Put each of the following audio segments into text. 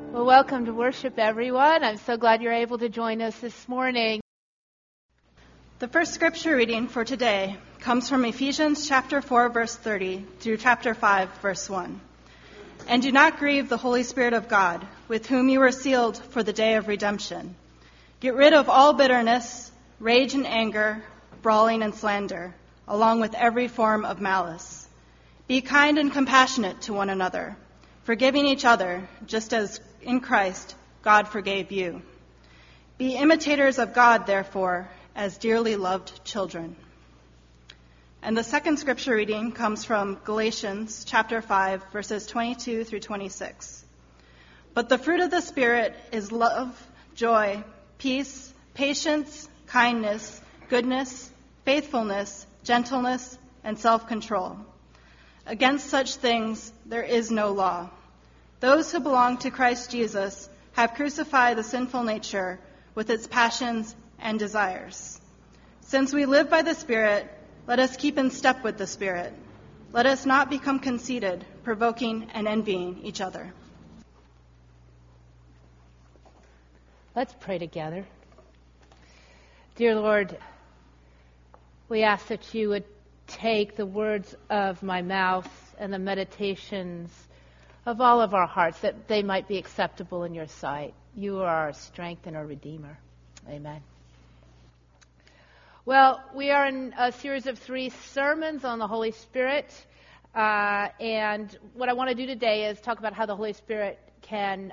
Well, welcome to worship, everyone. I'm so glad you're able to join us this morning. The first scripture reading for today comes from Ephesians chapter 4, verse 30 through chapter 5, verse 1. And do not grieve the Holy Spirit of God, with whom you were sealed for the day of redemption. Get rid of all bitterness, rage and anger, brawling and slander, along with every form of malice. Be kind and compassionate to one another, forgiving each other, just as in Christ God forgave you. Be imitators of God, therefore, as dearly loved children. And the second scripture reading comes from Galatians chapter 5, verses 22 through 26. But the fruit of the Spirit is love, joy, peace, patience, kindness, goodness, faithfulness, gentleness, and self-control. Against such things there is no law. Those who belong to Christ Jesus have crucified the sinful nature with its passions and desires. Since we live by the Spirit, let us keep in step with the Spirit. Let us not become conceited, provoking and envying each other. Let's pray together. Dear Lord, we ask that you would take the words of my mouth and the meditations of all of our hearts, that they might be acceptable in your sight. You are our strength and our Redeemer. Amen. Well, we are in a series of 3 sermons on the Holy Spirit, and what I want to do today is talk about how the Holy Spirit can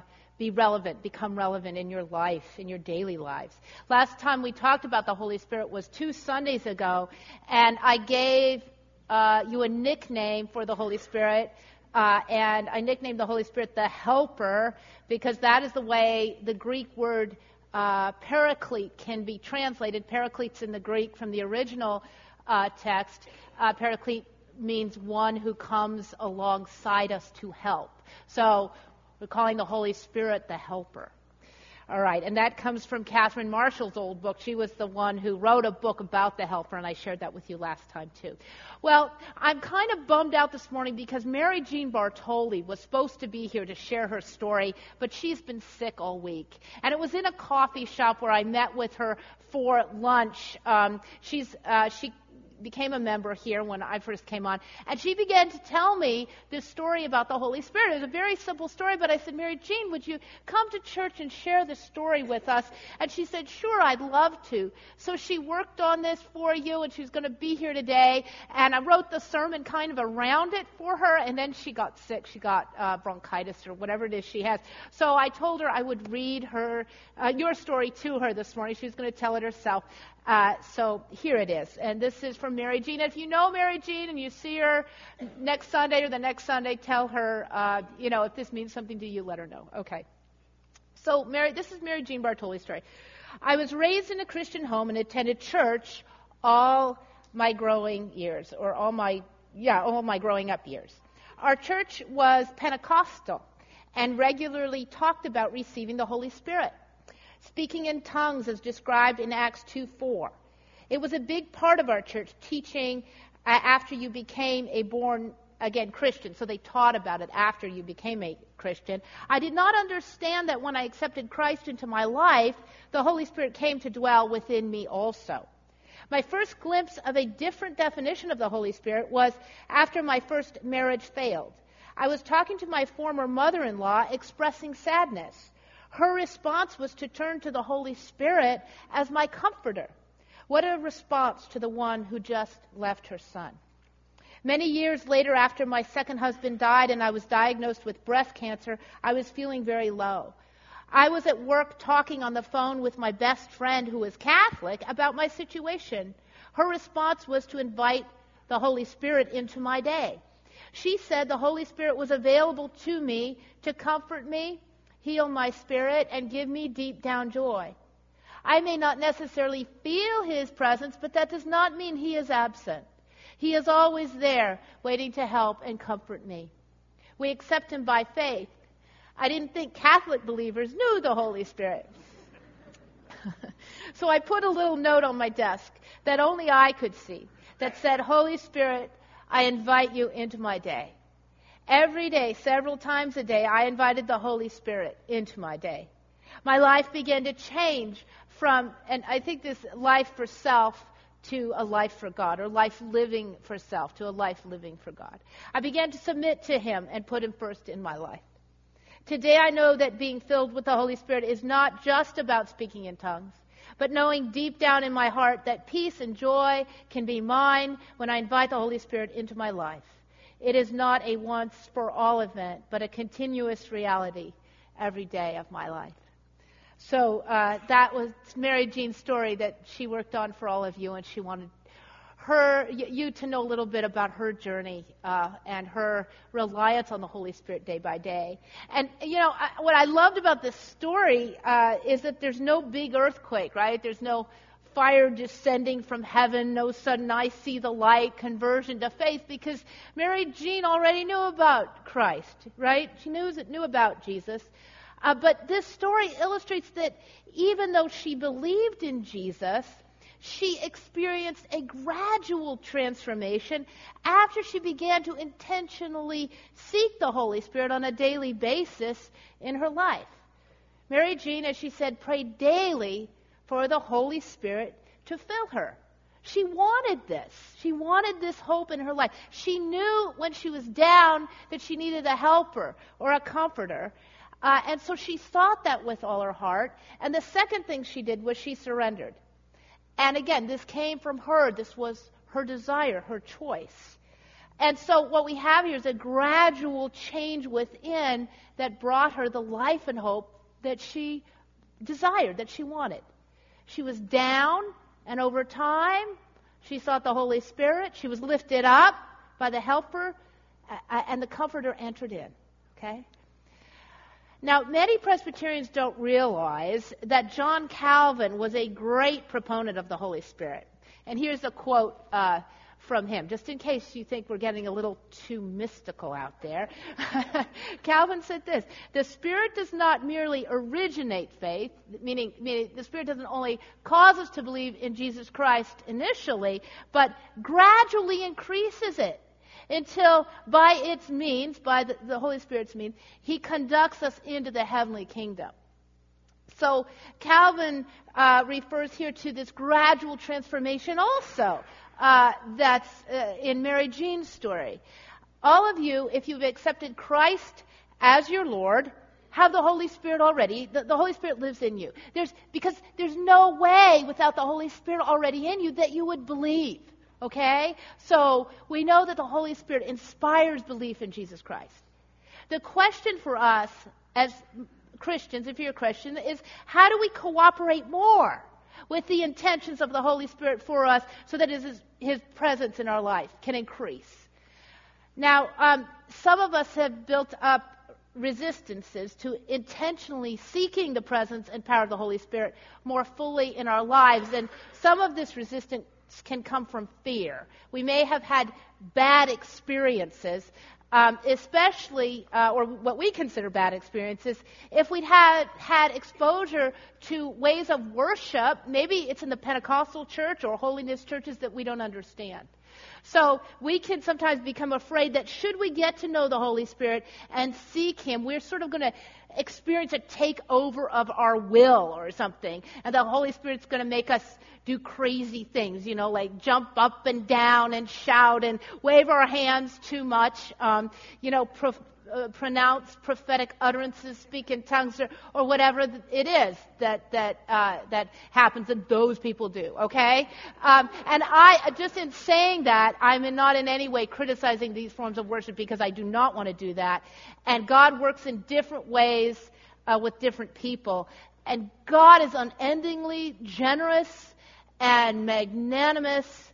become relevant in your life, in your daily lives. Last time we talked about the Holy Spirit was 2 Sundays ago, and I gave you a nickname for the Holy Spirit, and I nicknamed the Holy Spirit the Helper, because that is the way the Greek word paraclete can be translated. Paraklete in the Greek from the original text. Paraclete means one who comes alongside us to help. So we're calling the Holy Spirit the Helper. All right, and that comes from Catherine Marshall's old book. She was the one who wrote a book about the Helper, and I shared that with you last time too. Well, I'm kind of bummed out this morning because Mary Jean Bartoli was supposed to be here to share her story, but she's been sick all week. And it was in a coffee shop where I met with her for lunch. She became a member here when I first came on, and she began to tell me this story about the Holy Spirit. It was a very simple story, but I said, Mary Jean, would you come to church and share this story with us? And she said, sure, I'd love to. So she worked on this for you, and she's going to be here today, and I wrote the sermon kind of around it for her, and then she got sick. She got bronchitis or whatever it is she has. So I told her I would read her your story to her this morning. She was going to tell it herself. So here it is, and this is from Mary Jean. If you know Mary Jean and you see her next Sunday or the next Sunday, tell her, if this means something to you, let her know. Okay. So this is Mary Jean Bartoli's story. I was raised in a Christian home and attended church all my growing years, or all my growing up years. Our church was Pentecostal and regularly talked about receiving the Holy Spirit. Speaking in tongues as described in Acts 2:4. It was a big part of our church teaching after you became a born-again Christian. So they taught about it after you became a Christian. I did not understand that when I accepted Christ into my life, the Holy Spirit came to dwell within me also. My first glimpse of a different definition of the Holy Spirit was after my first marriage failed. I was talking to my former mother-in-law expressing sadness. Her response was to turn to the Holy Spirit as my comforter. What a response to the one who just left her son. Many years later, after my second husband died and I was diagnosed with breast cancer, I was feeling very low. I was at work talking on the phone with my best friend who was Catholic about my situation. Her response was to invite the Holy Spirit into my day. She said the Holy Spirit was available to me to comfort me, heal my spirit, and give me deep down joy. I may not necessarily feel His presence, but that does not mean He is absent. He is always there, waiting to help and comfort me. We accept Him by faith. I didn't think Catholic believers knew the Holy Spirit. So I put a little note on my desk that only I could see that said, Holy Spirit, I invite you into my day. Every day, several times a day, I invited the Holy Spirit into my day. My life began to change from, and I think this life for self to a life for God, or life living for self to a life living for God. I began to submit to Him and put Him first in my life. Today I know that being filled with the Holy Spirit is not just about speaking in tongues, but knowing deep down in my heart that peace and joy can be mine when I invite the Holy Spirit into my life. It is not a once-for-all event, but a continuous reality every day of my life. So that was Mary Jean's story that she worked on for all of you, and she wanted you to know a little bit about her journey and her reliance on the Holy Spirit day by day. And, what I loved about this story is that there's no big earthquake, right? There's no fire descending from heaven, no sudden I see the light, conversion to faith, because Mary Jean already knew about Christ, right? She knew about Jesus. But this story illustrates that even though she believed in Jesus, she experienced a gradual transformation after she began to intentionally seek the Holy Spirit on a daily basis in her life. Mary Jean, as she said, prayed daily for the Holy Spirit to fill her. She wanted this. She wanted this hope in her life. She knew when she was down that she needed a helper or a comforter. And so she sought that with all her heart. And the second thing she did was she surrendered. And again, this came from her. This was her desire, her choice. And so what we have here is a gradual change within that brought her the life and hope that she desired, that she wanted. She was down, and over time, she sought the Holy Spirit. She was lifted up by the helper, and the comforter entered in. Okay? Now, many Presbyterians don't realize that John Calvin was a great proponent of the Holy Spirit. And here's a quote from him, just in case you think we're getting a little too mystical out there. Calvin said this: the Spirit does not merely originate faith, meaning the Spirit doesn't only cause us to believe in Jesus Christ initially, but gradually increases it, until by its means, by the Holy Spirit's means, He conducts us into the heavenly kingdom. So Calvin refers here to this gradual transformation also that's in Mary Jean's story. All of you, if you've accepted Christ as your Lord, have the Holy Spirit already. The Holy Spirit lives in you. Because there's no way without the Holy Spirit already in you that you would believe. Okay? So we know that the Holy Spirit inspires belief in Jesus Christ. The question for us as Christians, if you're a Christian, is how do we cooperate more with the intentions of the Holy Spirit for us so that His presence in our life can increase? Now, some of us have built up resistances to intentionally seeking the presence and power of the Holy Spirit more fully in our lives, and some of this resistance can come from fear. We may have had bad experiences, especially, or what we consider bad experiences, if we'd had exposure to ways of worship. Maybe it's in the Pentecostal church or holiness churches that we don't understand. So we can sometimes become afraid that should we get to know the Holy Spirit and seek Him, we're sort of going to experience a takeover of our will or something. And the Holy Spirit's going to make us do crazy things, like jump up and down and shout and wave our hands too much, pronounce prophetic utterances, speak in tongues, or whatever it is that happens that those people do, okay? And I, just in saying that, I'm not in any way criticizing these forms of worship, because I do not want to do that. And God works in different ways with different people. And God is unendingly generous and magnanimous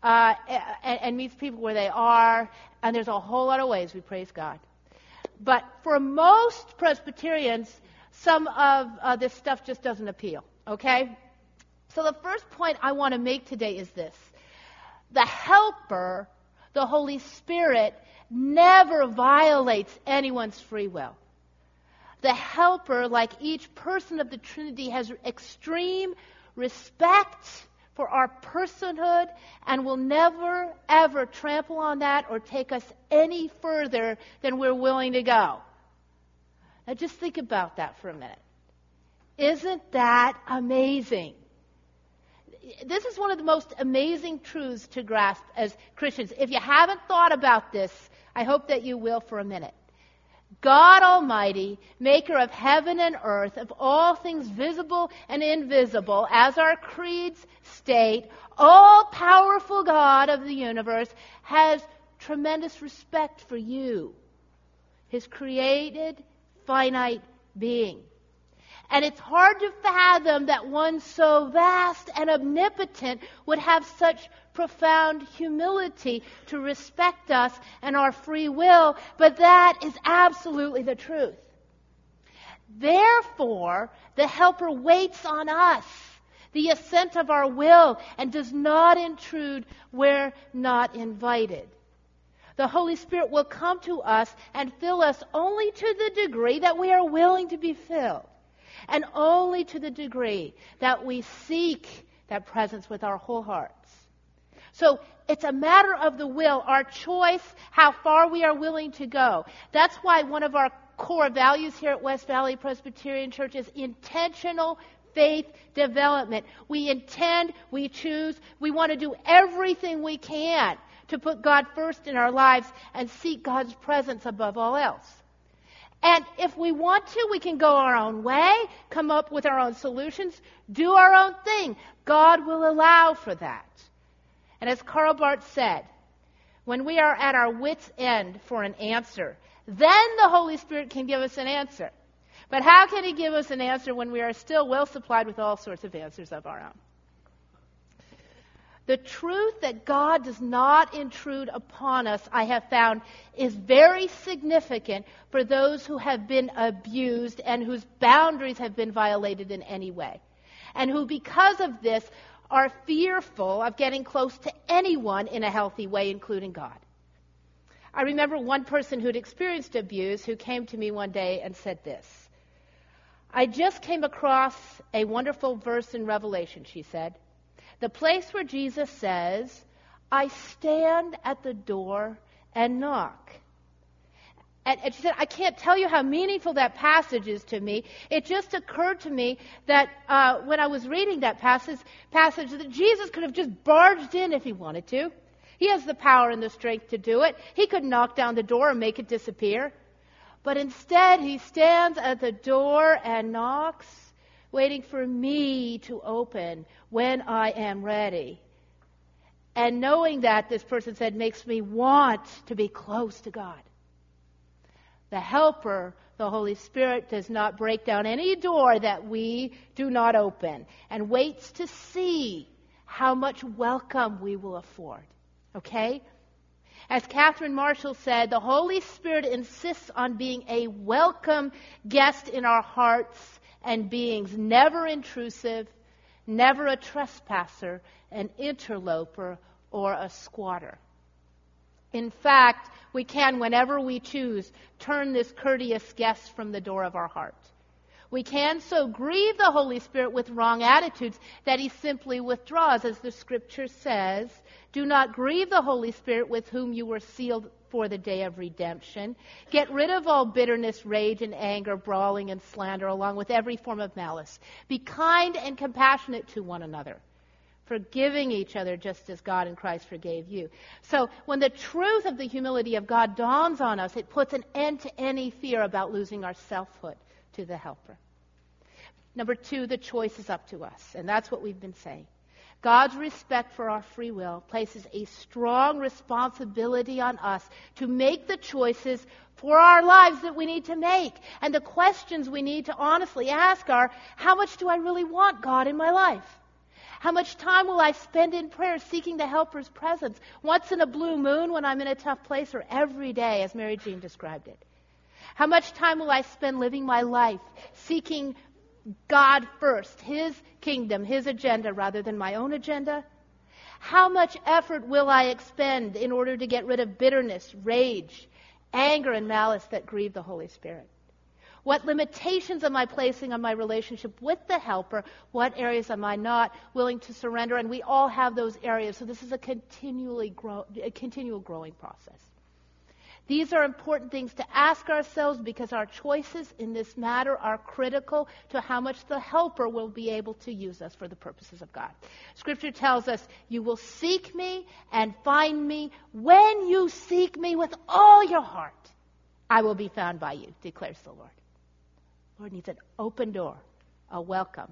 and meets people where they are. And there's a whole lot of ways we praise God. But for most Presbyterians, some of this stuff just doesn't appeal, okay? So the first point I want to make today is this: the Helper, the Holy Spirit, never violates anyone's free will. The Helper, like each person of the Trinity, has extreme respect for our personhood and will never, ever trample on that or take us any further than we're willing to go. Now just think about that for a minute. Isn't that amazing? This is one of the most amazing truths to grasp as Christians. If you haven't thought about this, I hope that you will for a minute. God Almighty, maker of heaven and earth, of all things visible and invisible, as our creeds state, all-powerful God of the universe, has tremendous respect for you, his created, finite being. And it's hard to fathom that one so vast and omnipotent would have such profound humility to respect us and our free will, but that is absolutely the truth. Therefore, the Helper waits on us, the assent of our will, and does not intrude where not invited. The Holy Spirit will come to us and fill us only to the degree that we are willing to be filled, and only to the degree that we seek that presence with our whole hearts. So it's a matter of the will, our choice, how far we are willing to go. That's why one of our core values here at West Valley Presbyterian Church is intentional faith development. We intend, we choose, we want to do everything we can to put God first in our lives and seek God's presence above all else. And if we want to, we can go our own way, come up with our own solutions, do our own thing. God will allow for that. And as Karl Barth said, when we are at our wits' end for an answer, then the Holy Spirit can give us an answer. But how can he give us an answer when we are still well supplied with all sorts of answers of our own? The truth that God does not intrude upon us, I have found, is very significant for those who have been abused and whose boundaries have been violated in any way, and who, because of this, are fearful of getting close to anyone in a healthy way, including God. I remember one person who'd experienced abuse who came to me one day and said this. I just came across a wonderful verse in Revelation, she said. The place where Jesus says, I stand at the door and knock. And she said, I can't tell you how meaningful that passage is to me. It just occurred to me that when I was reading that passage, that Jesus could have just barged in if he wanted to. He has the power and the strength to do it. He could knock down the door and make it disappear. But instead, he stands at the door and knocks, waiting for me to open when I am ready. And knowing that, this person said, makes me want to be close to God. The Helper, the Holy Spirit, does not break down any door that we do not open and waits to see how much welcome we will afford. Okay? As Catherine Marshall said, the Holy Spirit insists on being a welcome guest in our hearts and beings, never intrusive, never a trespasser, an interloper, or a squatter. In fact, we can, whenever we choose, turn this courteous guest from the door of our heart. We can so grieve the Holy Spirit with wrong attitudes that he simply withdraws. As the Scripture says, do not grieve the Holy Spirit with whom you were sealed for the day of redemption. Get rid of all bitterness, rage, and anger, brawling, and slander, along with every form of malice. Be kind and compassionate to one another, forgiving each other just as God in Christ forgave you. So when the truth of the humility of God dawns on us, it puts an end to any fear about losing our selfhood to the Helper. Number 2, the choice is up to us, and that's what we've been saying. God's respect for our free will places a strong responsibility on us to make the choices for our lives that we need to make. And the questions we need to honestly ask are, how much do I really want God in my life? How much time will I spend in prayer seeking the Helper's presence? Once in a blue moon when I'm in a tough place, or every day as Mary Jean described it? How much time will I spend living my life seeking God first, his kingdom, his agenda, rather than my own agenda? How much effort will I expend in order to get rid of bitterness, rage, anger, and malice that grieve the Holy Spirit? What limitations am I placing on my relationship with the helper? What areas am I not willing to surrender? And we all have those areas. So this is a continual growing process. These are important things to ask ourselves because our choices in this matter are critical to how much the helper will be able to use us for the purposes of God. Scripture tells us, you will seek me and find me when you seek me with all your heart. I will be found by you, declares the Lord. Lord needs an open door, a welcome.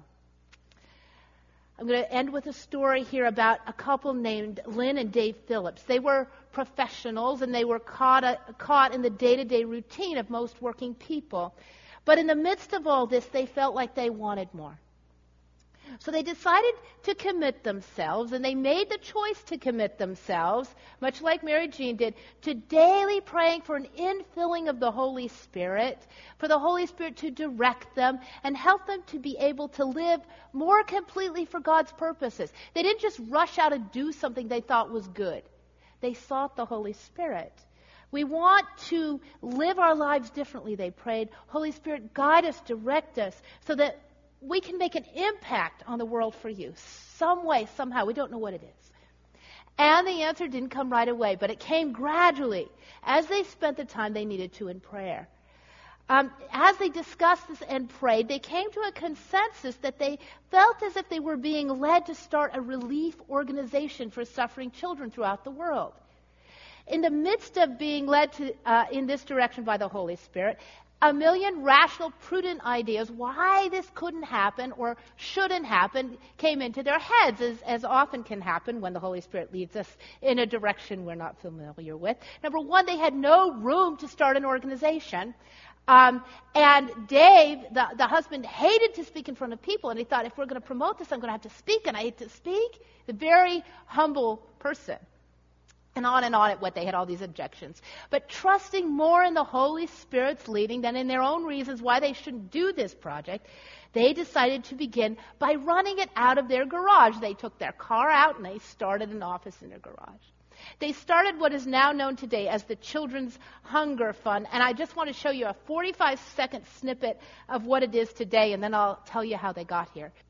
I'm going to end with a story here about a couple named Lynn and Dave Phillips. They were professionals, and they were caught in the day-to-day routine of most working people. But in the midst of all this, they felt like they wanted more. So they decided to commit themselves, and they made the choice to commit themselves, much like Mary Jean did, to daily praying for an infilling of the Holy Spirit, for the Holy Spirit to direct them and help them to be able to live more completely for God's purposes. They didn't just rush out and do something they thought was good. They sought the Holy Spirit. We want to live our lives differently, they prayed. Holy Spirit, guide us, direct us, so that we can make an impact on the world for you. Some way, somehow. We don't know what it is. And the answer didn't come right away, but it came gradually as they spent the time they needed to in prayer. As they discussed this and prayed, they came to a consensus that they felt as if they were being led to start a relief organization for suffering children throughout the world. In the midst of being led in this direction by the Holy Spirit, a million rational, prudent ideas why this couldn't happen or shouldn't happen came into their heads, as often can happen when the Holy Spirit leads us in a direction we're not familiar with. Number one, they had no room to start an organization. And Dave, the husband, hated to speak in front of people, and he thought, if we're going to promote this, I'm going to have to speak, and I hate to speak. The very humble person. And on at what they had all these objections. But trusting more in the Holy Spirit's leading than in their own reasons why they shouldn't do this project, they decided to begin by running it out of their garage. They took their car out and they started an office in their garage. They started what is now known today as the Children's Hunger Fund, and I just want to show you a 45-second snippet of what it is today, and then I'll tell you how they got here.